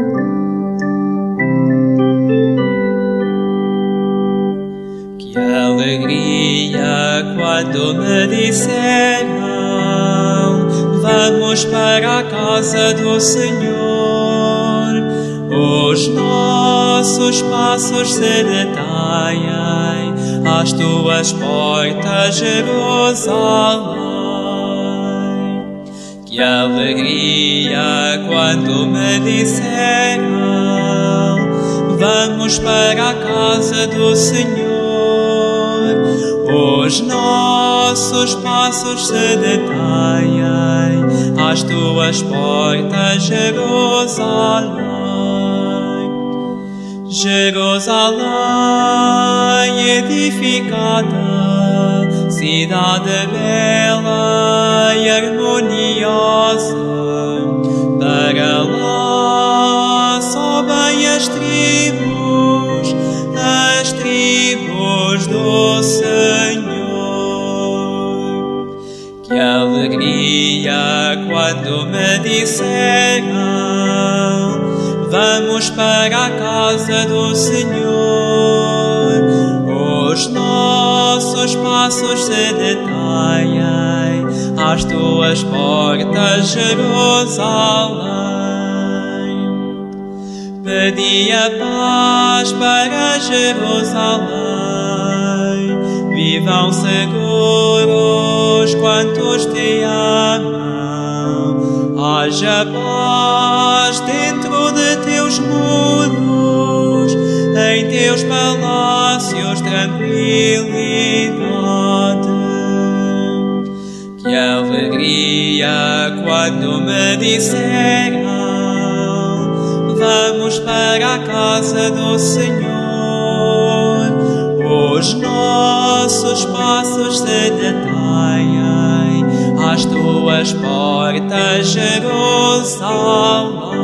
Que alegria quando me disseram: vamos para a casa do Senhor. Os nossos passos se detêm às tuas portas, Jerusalém. Que alegria quando me disseram: vamos para a casa do Senhor. Os nossos passos se detêm às tuas portas, Jerusalém. Jerusalém edificada, cidade bela e harmoniosa, para lá sobem as tribos do Senhor. Que alegria quando me disseram: vamos para a casa do Senhor. Os nossos passos se detêm às tuas portas, Jerusalém. Pedi a paz para Jerusalém. Vivam seguros quantos te amam. Haja paz dentro de teus muros, em teus palácios tranquilidade. Que alegria quando me disseram: vamos para a casa do Senhor. Os nossos passos se detêm às tuas portas, Jerusalém.